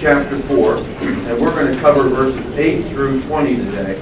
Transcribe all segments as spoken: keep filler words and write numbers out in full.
chapter four, and we're going to cover verses eight through twenty today.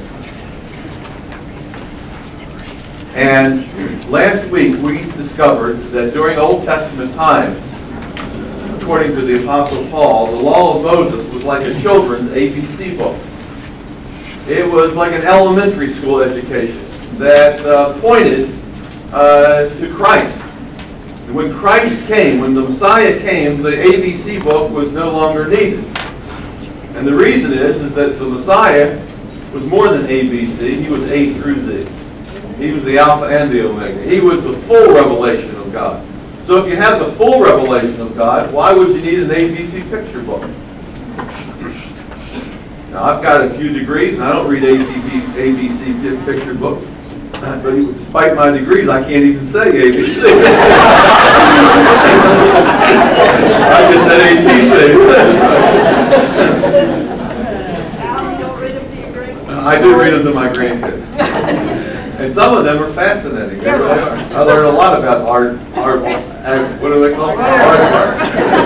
And last week we discovered that during Old Testament times, according to the Apostle Paul, the law of Moses was like a children's A B C book. It was like an elementary school education that uh, pointed uh, to Christ. And when Christ came, when the Messiah came, the A B C book was no longer needed. And the reason is, is that the Messiah was more than A B C. He was A through Z. He was the Alpha and the Omega. He was the full revelation of God. So if you have the full revelation of God, why would you need an A B C picture book? Now, I've got a few degrees, and I don't read A B C picture books. But despite my degrees, I can't even say A B C. I just said A B C. I do read them to my grandkids. And some of them are fascinating. They really are. I learned a lot about art, art, what do they call it? Art, art.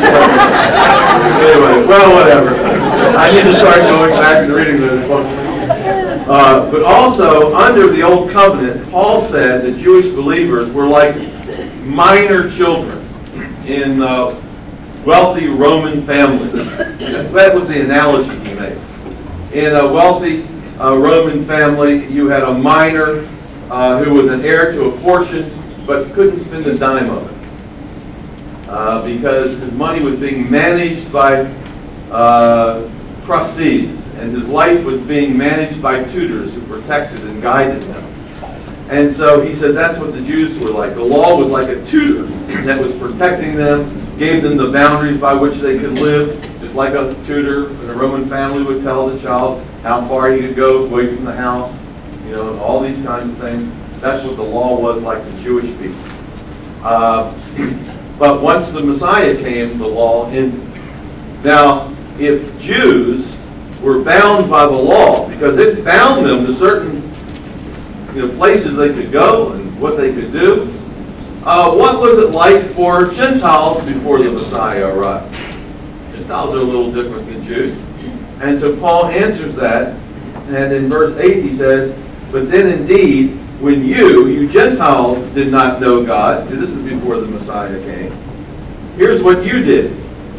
Anyway, well, whatever. I need to start going back and reading those books. Uh, but also, under the Old Covenant, Paul said that Jewish believers were like minor children in uh, wealthy Roman families. That was the analogy he made. In a wealthy uh, Roman family, you had a minor uh, who was an heir to a fortune, but couldn't spend a dime of it uh, because his money was being managed by uh, trustees. And his life was being managed by tutors who protected and guided him. And so he said that's what the Jews were like. The law was like a tutor that was protecting them, gave them the boundaries by which they could live, just like a tutor in a Roman family would tell the child how far he could go away from the house, you know, and all these kinds of things. That's what the law was like to Jewish people. Uh, but once the Messiah came, the law ended. Now, if Jews were bound by the law, because it bound them to certain you know, places they could go and what they could do. Uh, what was it like for Gentiles before the Messiah arrived? Gentiles are a little different than Jews. And so Paul answers that, and in verse eight he says, "But then indeed, when you, you Gentiles, did not know God," see, this is before the Messiah came, "here's what you did.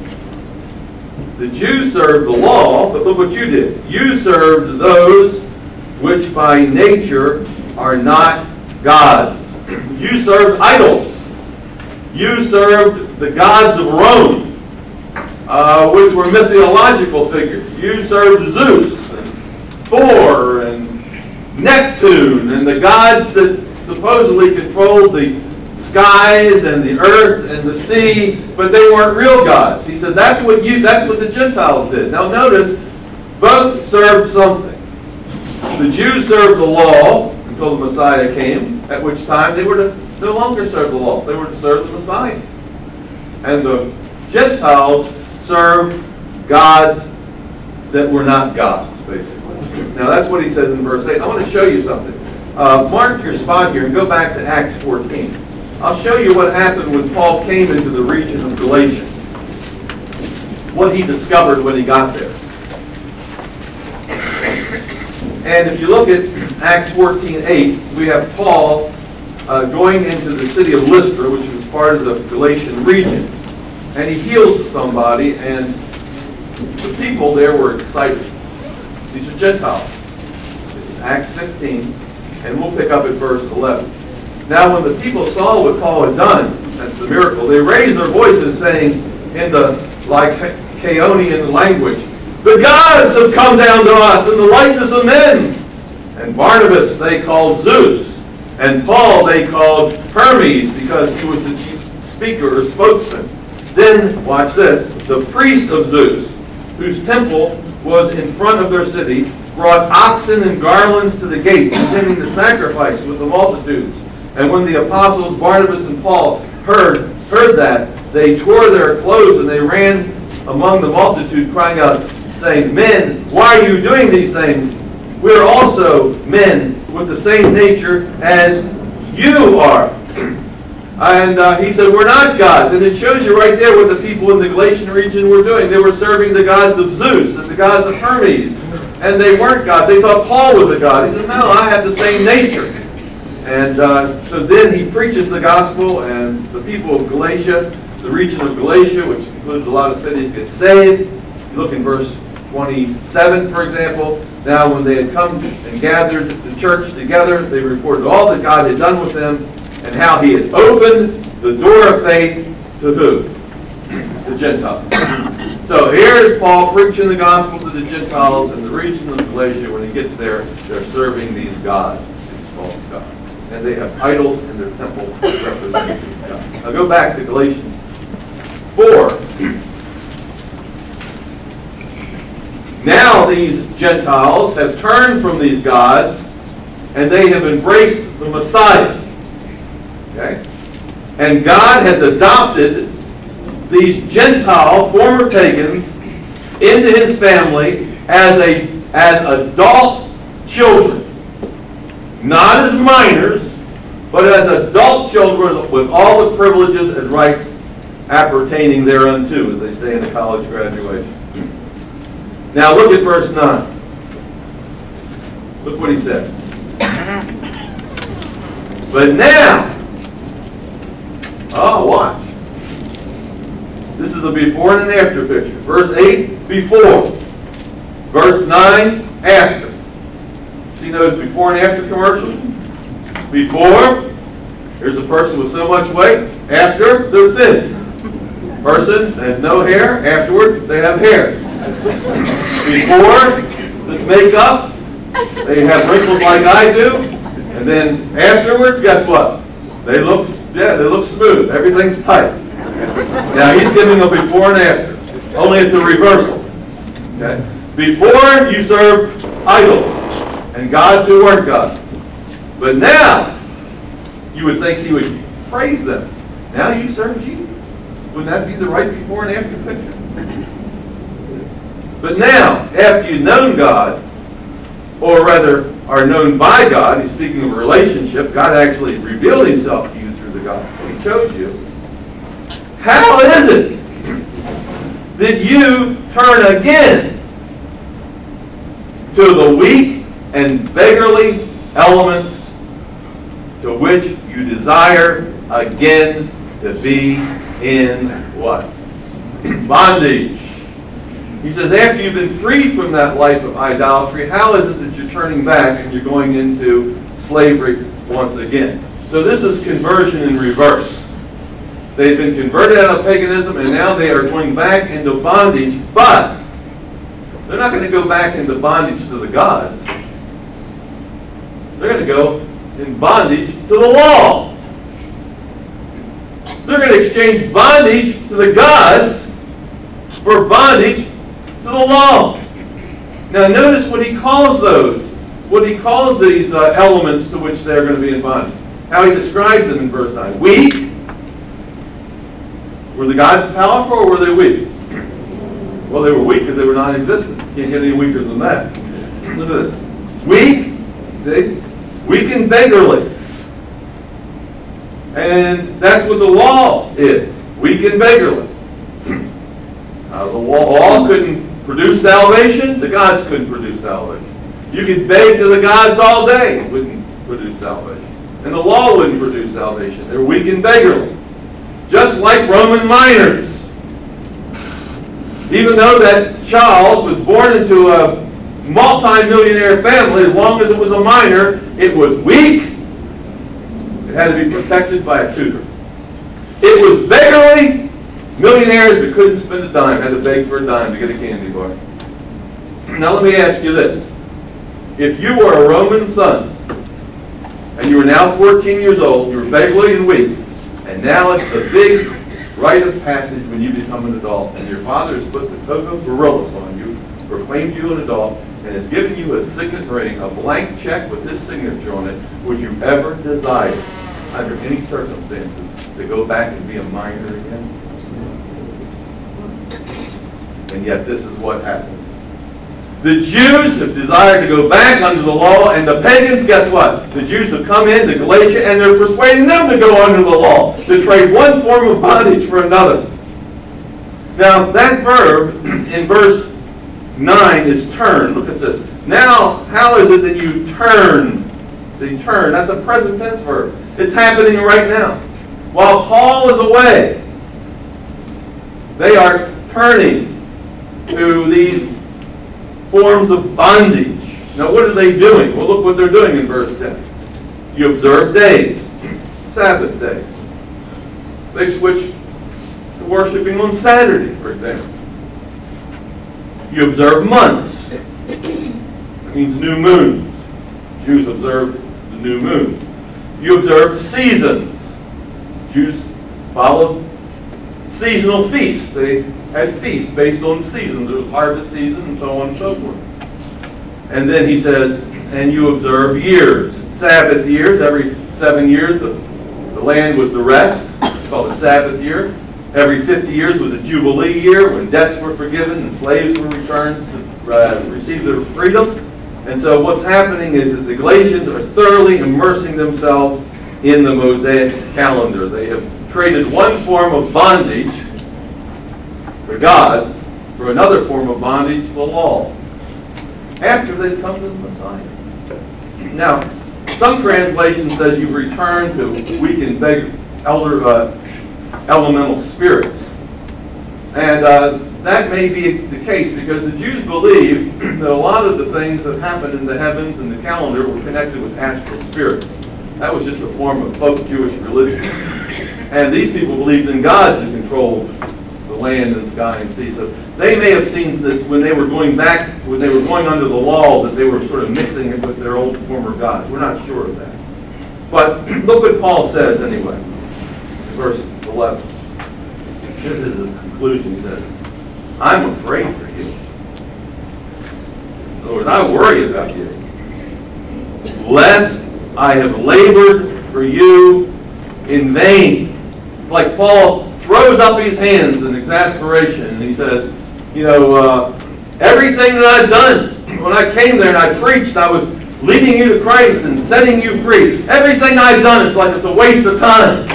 The Jews served the law, but look what you did. You served those which by nature are not gods." You served idols. You served the gods of Rome, uh, which were mythological figures. You served Zeus and Thor and Neptune and the gods that supposedly controlled the skies and the earth and the sea, but they weren't real gods. He said that's what you that's what the Gentiles did. Now notice, both served something. The Jews served the law until the Messiah came, at which time they were to no longer serve the law. They were to serve the Messiah. And the Gentiles served gods that were not gods, basically. Now that's what he says in verse eight. I want to show you something. Uh, mark your spot here and go back to Acts fourteen. I'll show you what happened when Paul came into the region of Galatia. What he discovered when he got there. And if you look at Acts fourteen eight, we have Paul uh, going into the city of Lystra, which was part of the Galatian region. And he heals somebody, and the people there were excited. These are Gentiles. This is Acts fifteen, and we'll pick up at verse eleven. Now when the people saw what Paul had done, that's the miracle, they raised their voices saying in the Lycaonian language, "The gods have come down to us in the likeness of men." And Barnabas they called Zeus, and Paul they called Hermes, because he was the chief speaker or spokesman. Then, watch this, the priest of Zeus, whose temple was in front of their city, brought oxen and garlands to the gates, intending to sacrifice with the multitudes. And when the apostles Barnabas and Paul heard heard that, they tore their clothes and they ran among the multitude, crying out, saying, "Men, why are you doing these things? We are also men with the same nature as you are." And uh, he said, we're not gods. And it shows you right there what the people in the Galatian region were doing. They were serving the gods of Zeus and the gods of Hermes. And they weren't gods. They thought Paul was a god. He said, no, I have the same nature. And uh, so then he preaches the gospel, and the people of Galatia, the region of Galatia, which includes a lot of cities, get saved. You look in verse twenty-seven, for example. Now when they had come and gathered the church together, they reported all that God had done with them and how he had opened the door of faith to who? The Gentiles. So here's Paul preaching the gospel to the Gentiles in the region of Galatia. When he gets there, they're serving these gods, these false gods. And they have idols in their temple representing these gods. Now go back to Galatians four. Now these Gentiles have turned from these gods and they have embraced the Messiah. Okay? And God has adopted these Gentile former pagans into his family as a as adult children. Not as minors, but as adult children with all the privileges and rights appertaining thereunto, as they say in the college graduation. Now look at verse nine. Look what he says. But now, oh, watch. This is a before and an after picture. Verse eight, before. Verse nine, after. See those before and after commercials? Before, here's a person with so much weight. After, they're thin. Person has no hair. Afterward, they have hair. Before this makeup, they have wrinkles like I do. And then afterwards, guess what? They look, yeah, they look smooth. Everything's tight. Now he's giving a before and after. Only it's a reversal. Okay? Before you serve idols and gods who weren't gods. But now you would think he would praise them. Now you serve Jesus. Wouldn't that be the right before and after picture? But now, after you've known God, or rather are known by God, he's speaking of a relationship, God actually revealed himself to you through the gospel. He chose you. How is it that you turn again to the weak and beggarly elements to which you desire again to be in what? Bondage. He says, after you've been freed from that life of idolatry, how is it that you're turning back and you're going into slavery once again? So this is conversion in reverse. They've been converted out of paganism and now they are going back into bondage, but they're not going to go back into bondage to the gods. They're going to go in bondage to the law. They're going to exchange bondage to the gods for bondage to the law. Now notice what he calls those, what he calls these uh, elements to which they're going to be in bondage. How he describes them in verse nine. Weak. Were the gods powerful or were they weak? Well, they were weak because they were non-existent. Can't get any weaker than that. Look at this. Weak, see? Weak and beggarly. And that's what the law is. Weak and beggarly. Uh, the law couldn't produce salvation. The gods couldn't produce salvation. You could beg to the gods all day. It wouldn't produce salvation. And the law wouldn't produce salvation. They're weak and beggarly. Just like Roman minors. Even though that Charles was born into a multi-millionaire family, as long as it was a minor, it was weak. It had to be protected by a tutor. It was beggarly. Millionaires that couldn't spend a dime had to beg for a dime to get a candy bar. Now let me ask you this. If you were a Roman son, and you were now fourteen years old, you were beggarly and weak, and now it's the big rite of passage when you become an adult, and your father has put the coat of gorillas on you, proclaimed you an adult, and has given you a signet ring, a blank check with his signature on it, would you ever desire, under any circumstances, to go back and be a minor again? And yet this is what happens. The Jews have desired to go back under the law, and the pagans, guess what? The Jews have come into Galatia, and they're persuading them to go under the law, to trade one form of bondage for another. Now, that verb in verse nine is turn. Look at this. Now, how is it that you turn? See, turn, that's a present tense verb. It's happening right now. While Paul is away, they are turning to these forms of bondage. Now, what are they doing? Well, look what they're doing in verse ten. You observe days, Sabbath days. They switch to worshiping on Saturday, for example. You observe months. That means new moons. Jews observe the new moon. You observe seasons. Jews followed seasonal feasts. They had feasts based on the seasons. There was harvest season and so on and so forth. And then he says, and you observe years. Sabbath years. Every seven years the, the land was the rest. It's called a Sabbath year. Every fifty years was a Jubilee year when debts were forgiven and slaves were returned to uh, receive their freedom. And so what's happening is that the Galatians are thoroughly immersing themselves in the Mosaic calendar. They have traded one form of bondage, the gods, for another form of bondage, the law, after they've come to the Messiah. Now, some translation says you've returned to weakened beggar, elder, uh, elemental spirits. And uh, that may be the case because the Jews believed that a lot of the things that happened in the heavens and the calendar were connected with astral spirits. That was just a form of folk Jewish religion. And these people believed in gods who controlled the land and sky and sea. So they may have seen that when they were going back, when they were going under the law, that they were sort of mixing it with their old former gods. We're not sure of that. But look what Paul says anyway. Verse eleven. This is his conclusion. He says, I'm afraid for you. In other words, I worry about you. Lest I have labored for you in vain. It's like Paul throws up his hands in exasperation and he says, you know, uh, everything that I've done, when I came there and I preached, I was leading you to Christ and setting you free. Everything I've done, it's like it's a waste of time.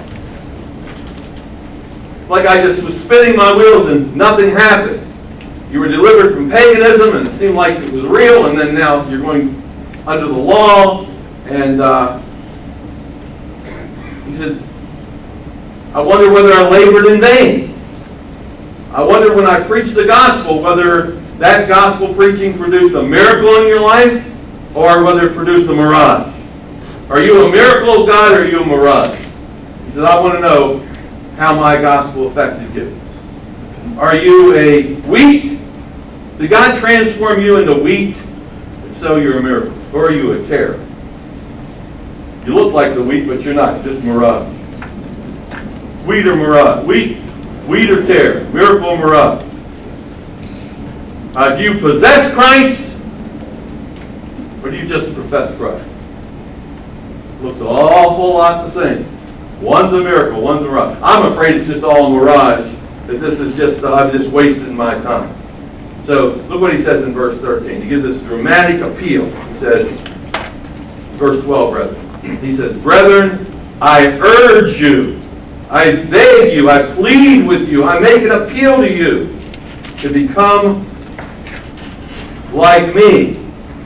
It's like I just was spinning my wheels and nothing happened. You were delivered from paganism and it seemed like it was real, and then now you're going under the law. And uh, he said, I wonder whether I labored in vain. I wonder when I preached the gospel whether that gospel preaching produced a miracle in your life or whether it produced a mirage. Are you a miracle of God or are you a mirage? He said, I want to know how my gospel affected you. Are you a wheat? Did God transform you into wheat? If so, you're a miracle. Or are you a tare? You look like the wheat, but you're not. You're just mirage. Wheat or mirage? Wheat, wheat or tare? Miracle or mirage? Uh, do you possess Christ? Or do you just profess Christ? Looks an awful lot the same. One's a miracle, one's a mirage. I'm afraid it's just all a mirage, that this is just, uh, I'm just wasting my time. So look what he says in verse thirteen. He gives this dramatic appeal. He says, verse twelve rather, he says, brethren, I urge you, I beg you, I plead with you, I make an appeal to you to become like me,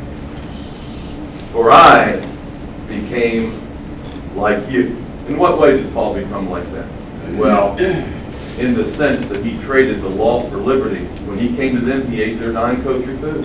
for I became like you. In what way did Paul become like that? Well, in the sense that he traded the law for liberty. When he came to them, he ate their non-kosher food.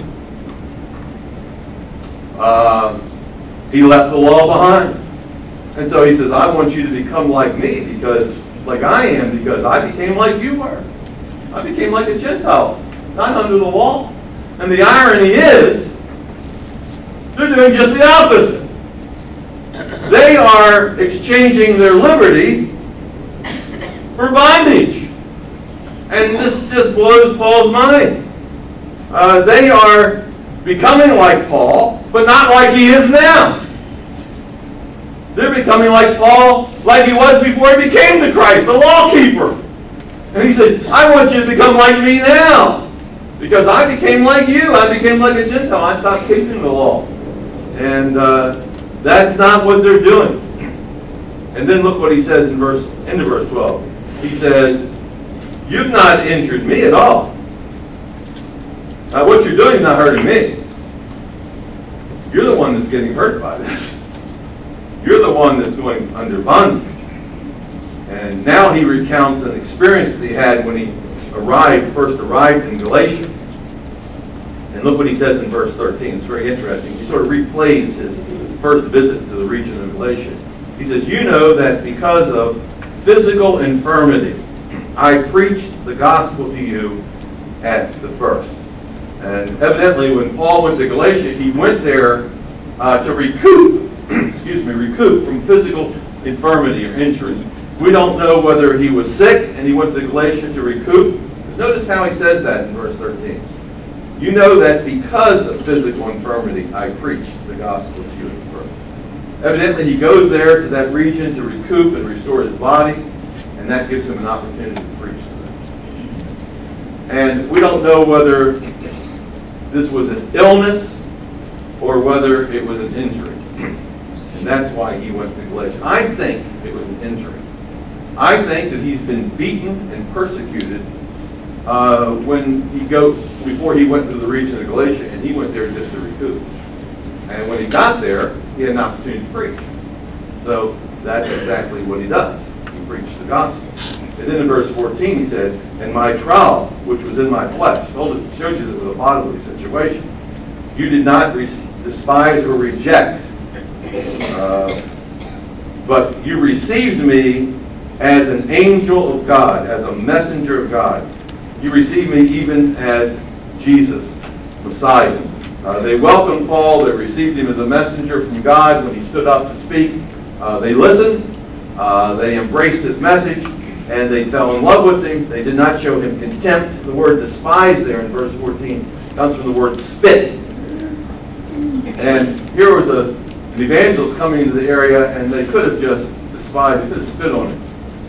Uh, he left the law behind. And so he says, I want you to become like me, because, like I am, because I became like you were. I became like a Gentile, not under the law. And the irony is, they're doing just the opposite. They are exchanging their liberty for bondage. And this just blows Paul's mind. Uh, they are becoming like Paul, but not like he is now. They're becoming like Paul, like he was before he became the Christ, the law keeper. And he says, I want you to become like me now. Because I became like you. I became like a Gentile. I stopped keeping the law. And uh, that's not what they're doing. And then look what he says in verse, into verse twelve. He says, you've not injured me at all. Now what you're doing is not hurting me. You're the one that's getting hurt by this. You're the one that's going under bondage. And now he recounts an experience that he had when he arrived, first arrived in Galatia. And look what he says in verse thirteen. It's very interesting. He sort of replays his first visit to the region of Galatia. He says, you know that because of physical infirmity, I preached the gospel to you at the first. And evidently when Paul went to Galatia, he went there uh, to recoup, excuse me, recoup from physical infirmity or injury. We don't know whether he was sick and he went to Galatia to recoup. Notice how he says that in verse thirteen. You know that because of physical infirmity, I preached the gospel to you at first. Evidently, he goes there to that region to recoup and restore his body, and that gives him an opportunity to preach to them. And we don't know whether this was an illness or whether it was an injury. And that's why he went to Galatia. I think it was an injury. I think that he's been beaten and persecuted uh, when he go before he went to the region of Galatia, and he went there just to recoup. And when he got there, he had an opportunity to preach. So that's exactly what he does. He preached the gospel. And then in verse fourteen he said, and my trial, which was in my flesh, told it shows you that it was a bodily situation. You did not re- despise or reject, uh, but you received me as an angel of God, as a messenger of God. You received me even as Jesus, Messiah. Uh, they welcomed Paul. They received him as a messenger from God when he stood up to speak. Uh, they listened. Uh, they embraced his message, and they fell in love with him. They did not show him contempt. The word despise there in verse fourteen comes from the word spit. And here was a, an evangelist coming into the area, and they could have just despised, they could have spit on him.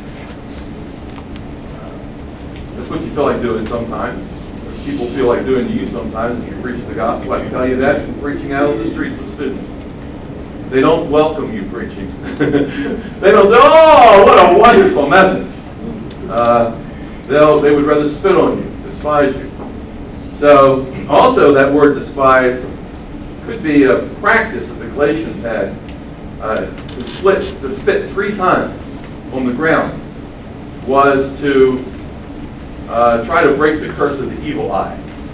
That's what you feel like doing sometimes. People feel like doing to you sometimes if you preach the gospel. I can tell you that from preaching out on the streets with students. They don't welcome you preaching. They don't say, oh, what a wonderful message. Uh, they'll, they would rather spit on you, despise you. So also that word despise could be a practice that the Galatians had uh, to, split, to spit three times on the ground was to Uh, try to break the curse of the evil eye.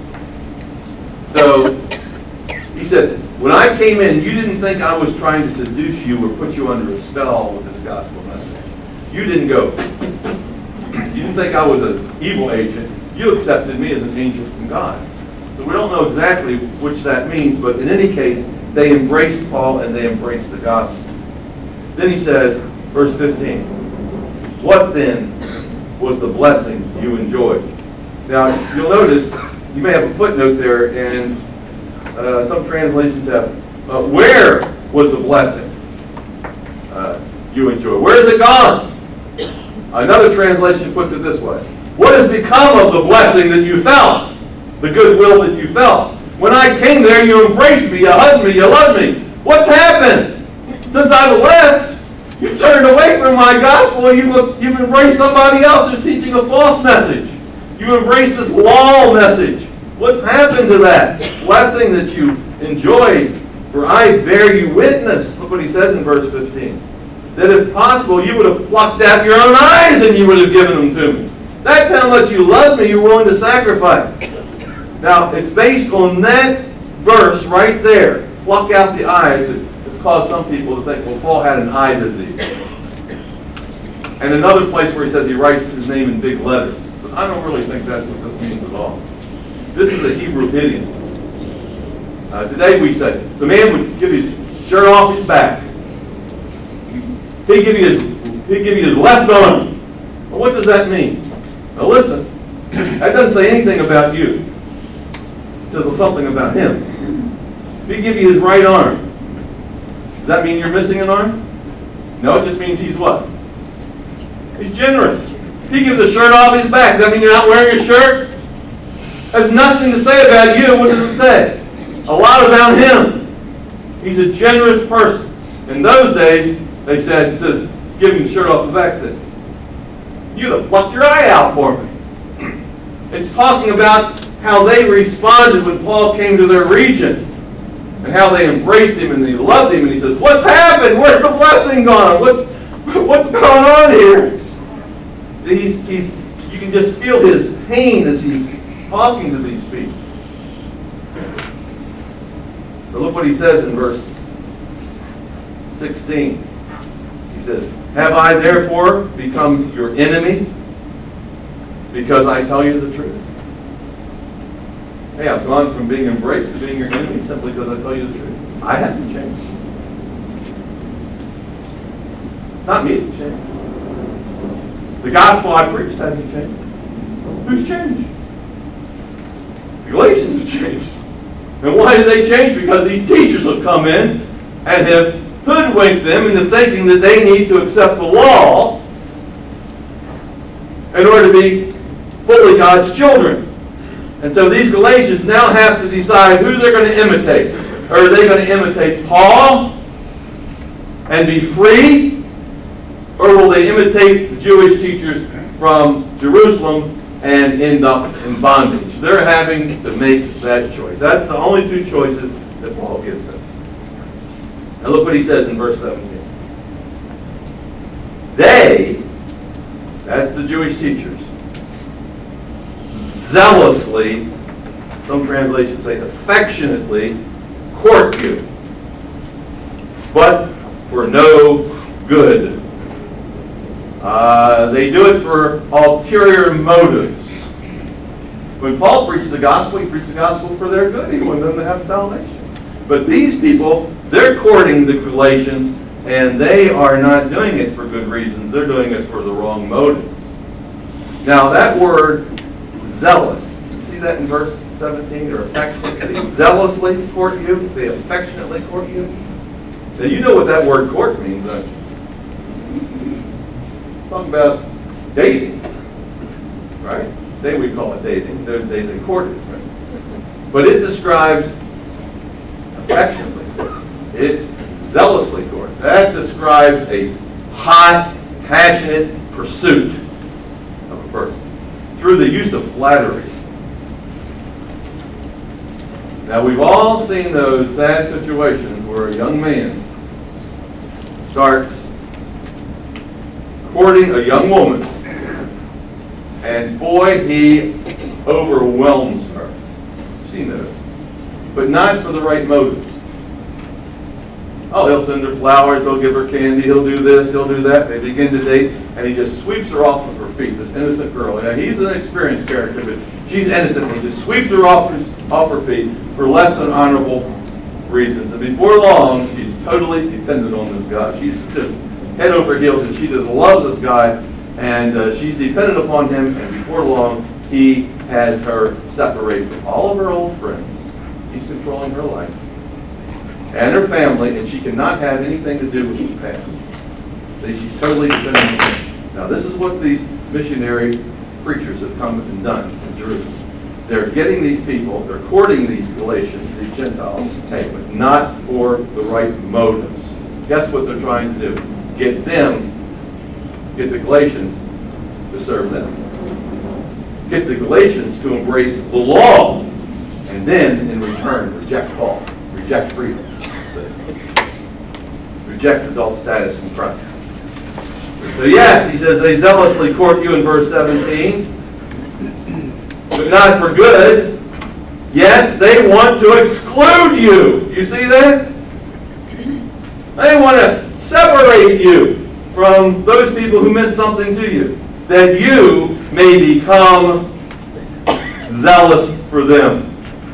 So he said, when I came in, you didn't think I was trying to seduce you or put you under a spell with this gospel message. You didn't go. You didn't think I was an evil agent. You accepted me as an angel from God. So we don't know exactly which that means, but in any case, they embraced Paul and they embraced the gospel. Then he says, verse fifteen, what then was the blessing you enjoyed? Now, you'll notice, you may have a footnote there, and uh, some translations have, uh, where was the blessing uh, you enjoyed? Where is it gone? Another translation puts it this way. What has become of the blessing that you felt? The goodwill that you felt? When I came there, you embraced me, you hugged me, you loved me. What's happened? Since I've left, you've turned away from my gospel, and you've, you've embraced somebody else who's teaching a false message. You embraced this law message. What's happened to that blessing that you enjoyed? For I bear you witness, look what he says in verse fifteen, that if possible, you would have plucked out your own eyes and you would have given them to me. That's how much you love me, you're willing to sacrifice. Now, it's based on that verse right there, pluck out the eyes, that caused some people to think, well, Paul had an eye disease. And another place where he says he writes his name in big letters. But I don't really think that's what this means at all. This is a Hebrew idiom. Uh, today we say, the man would give his shirt off his back. He'd give you his, he'd give you his left arm. Well, what does that mean? Now listen, that doesn't say anything about you. It says something about him. If he give you his right arm, does that mean you're missing an arm? No, it just means he's what? He's generous. He gives a shirt off his back. Does that mean you're not wearing a shirt? Has nothing to say about you. What does it say? A lot about him. He's a generous person. In those days, they said, instead of giving the shirt off the back, that you'd have plucked your eye out for me. It's talking about how they responded when Paul came to their region, and how they embraced him and they loved him. And he says, "What's happened? Where's the blessing gone? What's what's going on here?" See, he's, he's, you can just feel his pain as he's talking to these people. So look what he says in verse sixteen. He says, "Have I therefore become your enemy because I tell you the truth?" Hey, I've gone from being embraced to being your enemy simply because I tell you the truth. I haven't changed. It's not me that changed. The gospel I preached hasn't changed. Who's changed? The Galatians have changed. And why did they change? Because these teachers have come in and have hoodwinked them into thinking that they need to accept the law in order to be fully God's children. And so these Galatians now have to decide who they're going to imitate. Are they going to imitate Paul and be free? Or will they imitate the Jewish teachers from Jerusalem and end up in bondage? They're having to make that choice. That's the only two choices that Paul gives them. Now look what he says in verse seventeen. They, that's the Jewish teachers, zealously, some translations say affectionately, court you, but for no good. Uh, they do it for ulterior motives. When Paul preached the gospel, he preached the gospel for their good. He wanted them to have salvation. But these people, they're courting the Galatians, and they are not doing it for good reasons. They're doing it for the wrong motives. Now, that word, zealous, you see that in verse seventeen, or affectionate? They zealously court you. They affectionately court you. Now, you know what that word court means, don't you? Talking about dating, right? Today we call it dating. In those days they courted, right? But it describes affectionately court. It zealously court. That describes a hot, passionate pursuit of a person through the use of flattery. Now we've all seen those sad situations where a young man starts courting a young woman, and boy, he overwhelms her. You've seen those. But not for the right motives. Oh, he'll send her flowers, he'll give her candy, he'll do this, he'll do that. They begin to date, and he just sweeps her off of her feet, this innocent girl. Now, he's an experienced character, but she's innocent. He just sweeps her off her, off her feet for less than honorable reasons. And before long, she's totally dependent on this guy. She's just head over heels, and she just loves this guy, and uh, she's dependent upon him, and before long, he has her separate from all of her old friends. He's controlling her life and her family, and she cannot have anything to do with the past. See, she's totally dependent on him. Now, this is what these missionary preachers have come and done in Jerusalem. They're getting these people, they're courting these Galatians, these Gentiles, hey, but not for the right motives. Guess what they're trying to do? Get them, get the Galatians to serve them. Get the Galatians to embrace the law, and then, in return, reject Paul, reject freedom, reject adult status in Christ. So yes, he says, they zealously court you in verse seventeen, but not for good. Yes, they want to exclude you. You see that? They want to separate you from those people who meant something to you, that you may become zealous for them.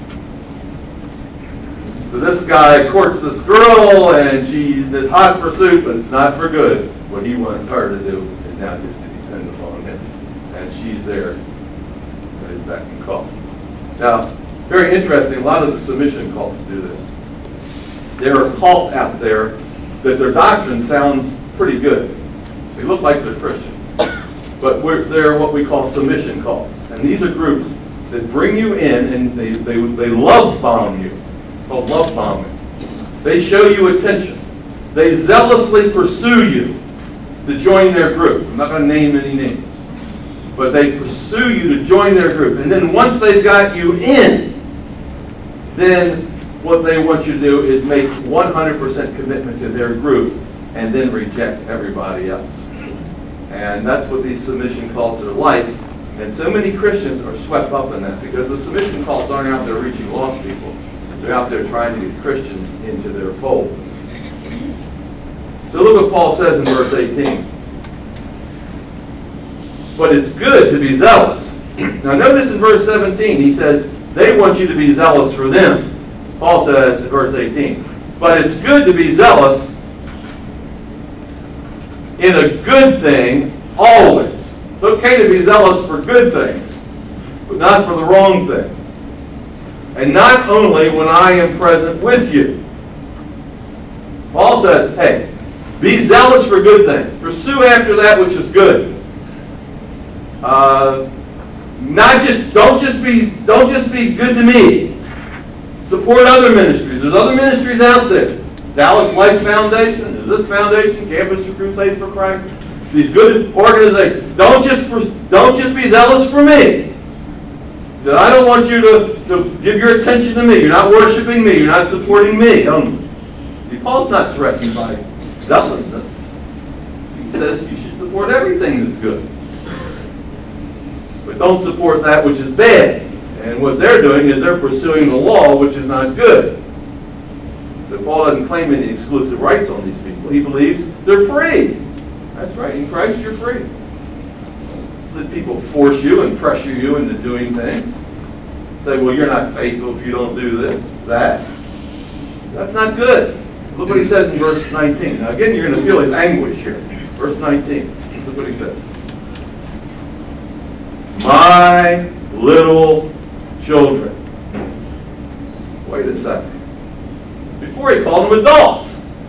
So this guy courts this girl, and she's in this hot pursuit, but it's not for good. What he wants her to do is now just to depend upon him, and she's there at his beck and call. Now, very interesting, a lot of the submission cults do this. There are cults out there that their doctrine sounds pretty good. They look like they're Christian. But we're, they're what we call submission cults. And these are groups that bring you in and they, they, they love bomb you. It's called love bombing. They show you attention. They zealously pursue you to join their group. I'm not going to name any names. But they pursue you to join their group. And then once they've got you in, then what they want you to do is make one hundred percent commitment to their group and then reject everybody else. And that's what these submission cults are like. And so many Christians are swept up in that because the submission cults aren't out there reaching lost people. They're out there trying to get Christians into their fold. So look what Paul says in verse eighteen. But it's good to be zealous. Now notice in verse seventeen, he says, they want you to be zealous for them. Paul says in verse eighteen, but it's good to be zealous in a good thing always. It's okay to be zealous for good things, but not for the wrong thing. And not only when I am present with you. Paul says, hey, be zealous for good things. Pursue after that which is good. Uh, not just don't just be don't just be good to me. Support other ministries. There's other ministries out there. Dallas Life Foundation, there's this foundation, Campus for Crusade for Christ. These good organizations. Don't just don't just be zealous for me. That I don't want you to, to give your attention to me. You're not worshiping me. You're not supporting me. Um, see, Paul's not threatened by zealousness. He says you should support everything that's good. But don't support that which is bad. And what they're doing is they're pursuing the law, which is not good. So Paul doesn't claim any exclusive rights on these people. He believes they're free. That's right. In Christ, you're free. Let people force you and pressure you into doing things. Say, well, you're not faithful if you don't do this, that. That's not good. Look what he says in verse nineteen. Now, again, you're going to feel his anguish here. Verse nineteen. Look what he says. My little children. Wait a second. Before he called them adults.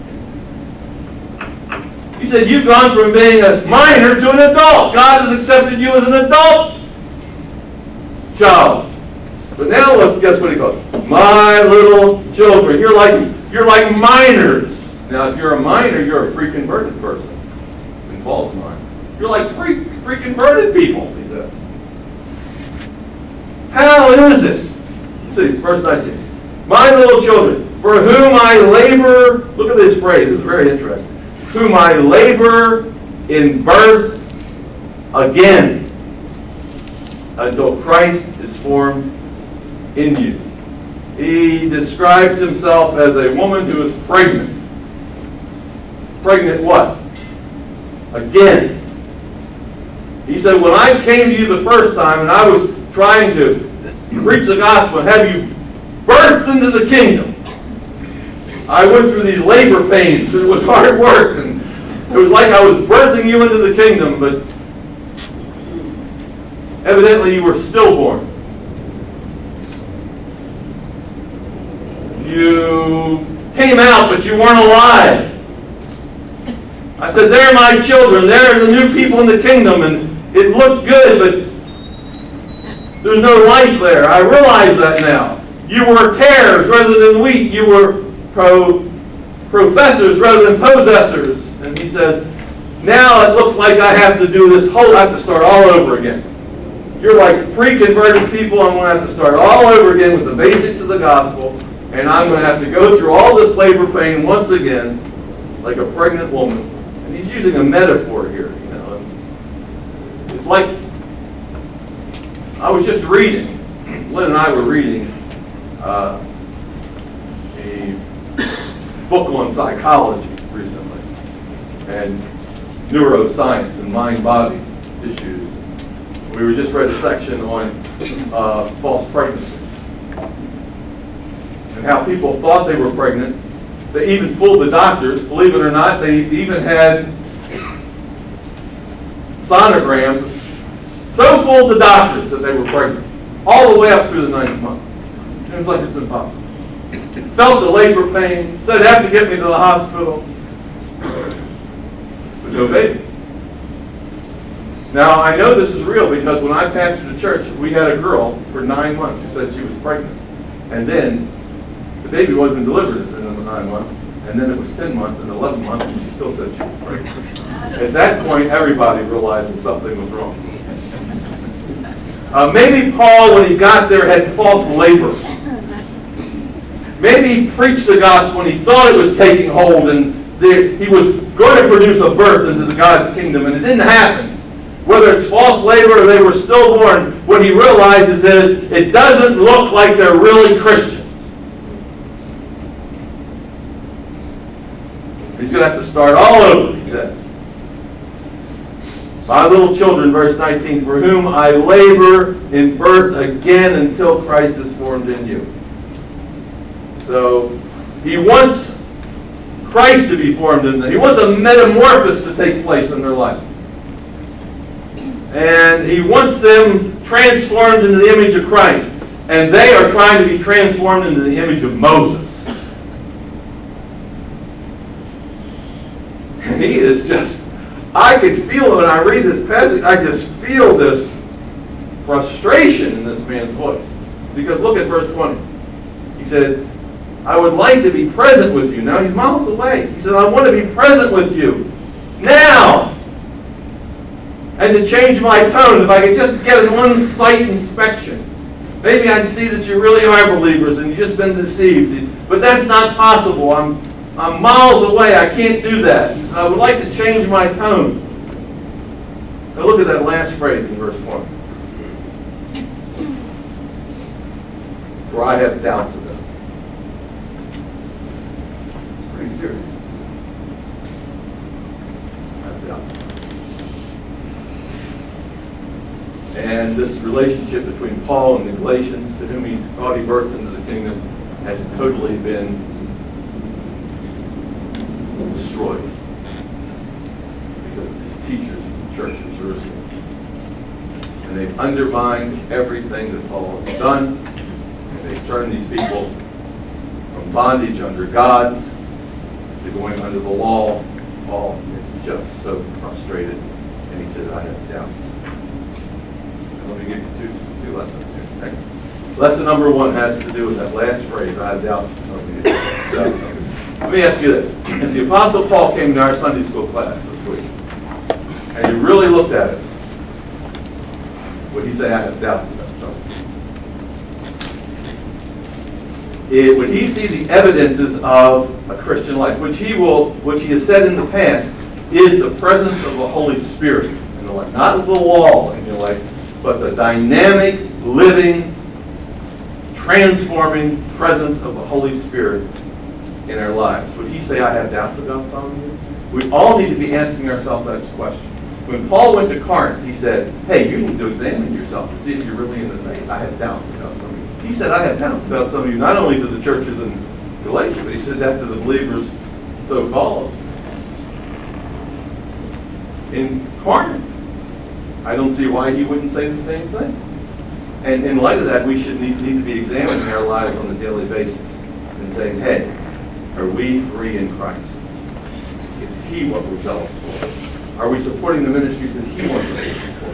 He said, you've gone from being a minor to an adult. God has accepted you as an adult child. But now look, guess what he calls them? My little children. You're like, you're like minors. Now, if you're a minor, you're a pre-converted person. In Paul's mind. You're like pre, pre-converted people, he says. How is it? See, verse nineteen. My little children, for whom I labor, look at this phrase, it's very interesting. Whom I labor in birth again until Christ is formed in you. He describes himself as a woman who is pregnant. Pregnant what? Again. He said, when I came to you the first time and I was trying to preach the gospel and have you birthed into the kingdom, I went through these labor pains. It was hard work. And it was like I was birthing you into the kingdom, but evidently you were stillborn. You came out, but you weren't alive. I said, they're my children. They're the new people in the kingdom. And it looked good, but there's no life there. I realize that now. You were tares rather than wheat. You were pro, professors rather than possessors. And he says, now it looks like I have to do this whole, I have to start all over again. You're like pre-converted people. I'm going to have to start all over again with the basics of the gospel. And I'm going to have to go through all this labor pain once again, like a pregnant woman. And he's using a metaphor here. You know, it's like, I was just reading, Lynn and I were reading uh, a book on psychology recently, and neuroscience and mind-body issues. We were just read a section on uh, false pregnancies and how people thought they were pregnant. They even fooled the doctors. Believe it or not, they even had sonograms. So fooled the doctors that they were pregnant, all the way up through the ninth month. Seems like it's impossible. Felt the labor pain, said, have to get me to the hospital. But no baby. Now, I know this is real because when I pastored a church, we had a girl for nine months who said she was pregnant. And then the baby wasn't delivered in the nine months. And then it was ten months and eleven months, and she still said she was pregnant. At that point, everybody realized that something was wrong. Uh, maybe Paul, when he got there, had false labor. Maybe he preached the gospel and he thought it was taking hold and there, he was going to produce a birth into the God's kingdom, and it didn't happen. Whether it's false labor or they were stillborn, what he realizes is it doesn't look like they're really Christians. He's going to have to start all over, he says. My little children, verse nineteen, for whom I labor in birth again until Christ is formed in you. So he wants Christ to be formed in them. He wants a metamorphosis to take place in their life. And he wants them transformed into the image of Christ. And they are trying to be transformed into the image of Moses. And he is just, I can feel when I read this passage, I just feel this frustration in this man's voice. Because look at verse twenty. He said, I would like to be present with you. Now he's miles away. He says, I want to be present with you now. And to change my tone, if I could just get an on-site inspection. Maybe I'd see that you really are believers and you've just been deceived. But that's not possible. I'm, I'm miles away. I can't do that. He said, I would like to change my tone. Now look at that last phrase in verse twenty. For I have doubts about it. Pretty serious. I have doubts. And this relationship between Paul and the Galatians, to whom he thought he birthed into the kingdom, has totally been destroyed because of these teachers in the church in Jerusalem. And they've undermined everything that Paul has done, and they've turned these people from bondage under God to going under the law. Paul is just so frustrated, and he said, I have doubts. Let me give you two, two lessons here. Okay? Lesson number one has to do with that last phrase, I have doubts. Let me ask you this. If the Apostle Paul came to our Sunday school class this week, and he really looked at us, would he say, I have doubts about something? It, would he see the evidences of a Christian life, which he will, which he has said in the past, is the presence of the Holy Spirit in the life, not the law in your life, but the dynamic, living, transforming presence of the Holy Spirit in our lives. Would he say, I have doubts about some of you? We all need to be asking ourselves that question. When Paul went to Corinth, he said, hey, you need to examine yourself to see if you're really in the faith. I have doubts about some of you. He said, I have doubts about some of you, not only to the churches in Galatia, but he said that to the believers so-called in Corinth. I don't see why he wouldn't say the same thing. And in light of that, we should need, need to be examining our lives on a daily basis and saying, hey, are we free in Christ? Is he what we're zealous for? Are we supporting the ministries that he wants us to support?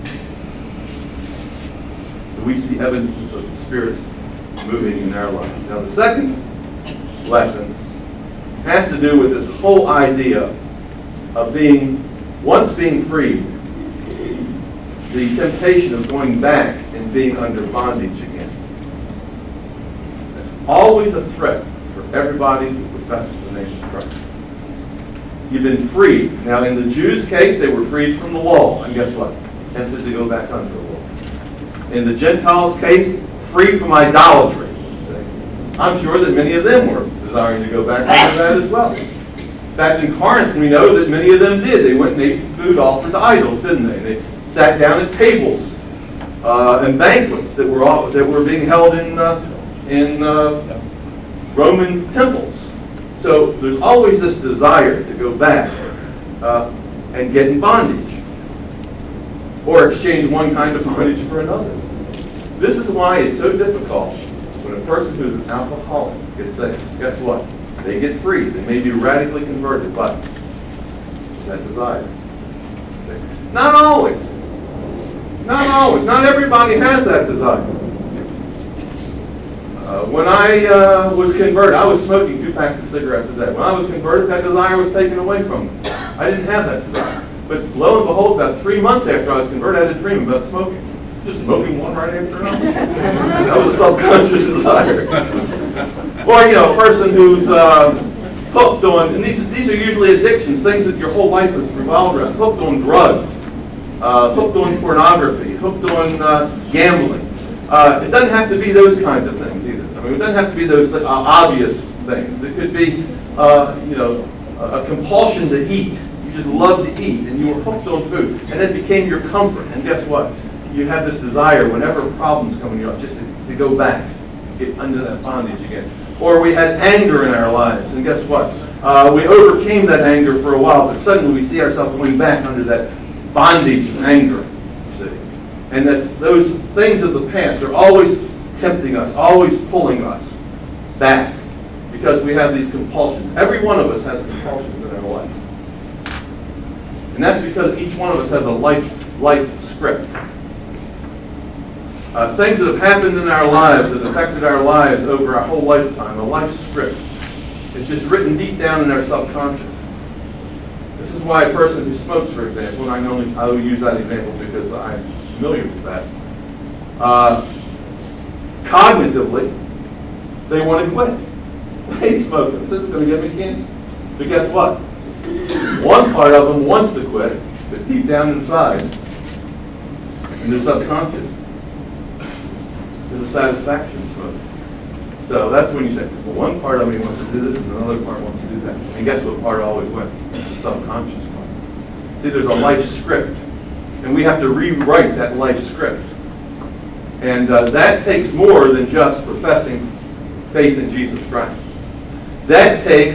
Do we see evidences of the Spirit moving in our life? Now, the second lesson has to do with this whole idea of being, once being freed, the temptation of going back and being under bondage again. That's always a threat for everybody who professes the name of Christ. You've been freed. Now, in the Jews' case, they were freed from the law. And guess what? Tempted to go back under the law. In the Gentiles' case, free from idolatry. I'm sure that many of them were desiring to go back under that as well. In fact, in Corinth, we know that many of them did. They went and ate food offered to idols, didn't they? They sat down at tables uh, and banquets that were all, that were being held in uh, in uh, Roman temples. So there's always this desire to go back uh, and get in bondage, or exchange one kind of bondage for another. This is why it's so difficult when a person who's an alcoholic gets saved. Guess what? They get free. They may be radically converted, but that desire. Not always. Not always. Not everybody has that desire. Uh, when I uh, was converted, I was smoking two packs of cigarettes a day. When I was converted, that desire was taken away from me. I didn't have that desire. But lo and behold, about three months after I was converted, I had a dream about smoking. Just smoking one right after another. That was a subconscious desire. Or, you know, a person who's uh, hooked on, and these, these are usually addictions, things that your whole life is revolved around, hooked on drugs, uh, hooked on pornography, hooked on uh, gambling. Uh, it doesn't have to be those kinds of things either. I mean, it doesn't have to be those th- uh, obvious things. It could be, uh, you know, a, a compulsion to eat. You just love to eat, and you were hooked on food, and it became your comfort. And guess what? You had this desire, whenever problems come in your life, just to, to go back, get under that bondage again. Or we had anger in our lives, and guess what? Uh, we overcame that anger for a while, but suddenly we see ourselves going back under that bondage of anger. And that those things of the past are always tempting us, always pulling us back, because we have these compulsions. Every one of us has compulsions in our life. And that's because each one of us has a life, life script. Uh, things that have happened in our lives, that affected our lives over our whole lifetime, a life script. It's just written deep down in our subconscious. This is why a person who smokes, for example, and I only I will use that example because I'm familiar with that, uh, cognitively, they want to quit. I hate smoking. This is going to get me cancer. But guess what? One part of them wants to quit, but deep down inside, in their subconscious, there's a satisfaction in smoking. So that's when you say, well, one part of me wants to do this, and another part wants to do that. And guess what part always wins? The subconscious part. See, there's a life script. And we have to rewrite that life script. And uh, that takes more than just professing faith in Jesus Christ. That takes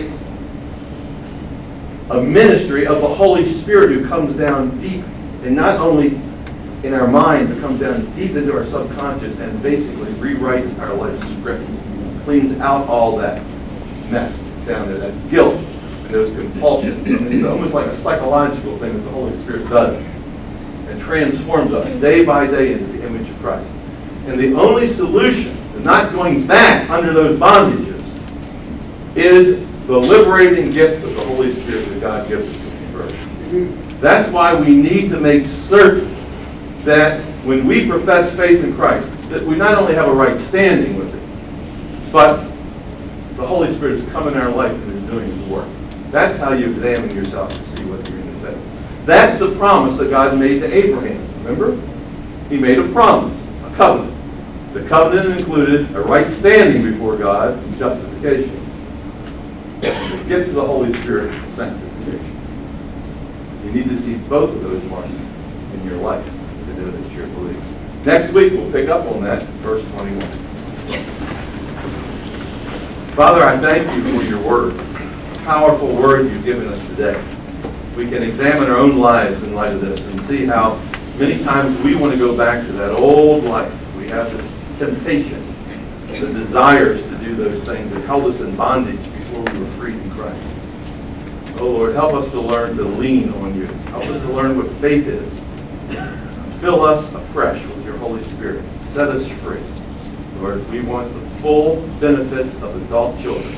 a ministry of the Holy Spirit who comes down deep, and not only in our mind, but comes down deep into our subconscious and basically rewrites our life script. Cleans out all that mess that's down there, that guilt and those compulsions. And it's almost like a psychological thing that the Holy Spirit does. And transforms us day by day into the image of Christ. And the only solution to not going back under those bondages is the liberating gift of the Holy Spirit that God gives us in conversion. That's why we need to make certain that when we profess faith in Christ, that we not only have a right standing with it, but the Holy Spirit is coming in our life and is doing His work. That's how you examine yourself to see whether you're in the faith. That's the promise that God made to Abraham. Remember? He made a promise, a covenant. The covenant included a right standing before God and justification. And the gift of the Holy Spirit is sanctification. You need to see both of those marks in your life to know that you're a believer. Next week we'll pick up on that, verse twenty-one. Father, I thank you for your word, a powerful word you've given us today. We can examine our own lives in light of this and see how many times we want to go back to that old life. We have this temptation, the desires to do those things that held us in bondage before we were freed in Christ. Oh Lord, help us to learn to lean on you. Help us to learn what faith is. Fill us afresh with your Holy Spirit. Set us free. Lord, we want the full benefits of adult children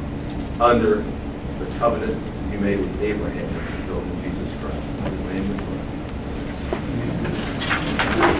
under the covenant you made with Abraham and fulfilled in Jesus Christ. In his name we pray.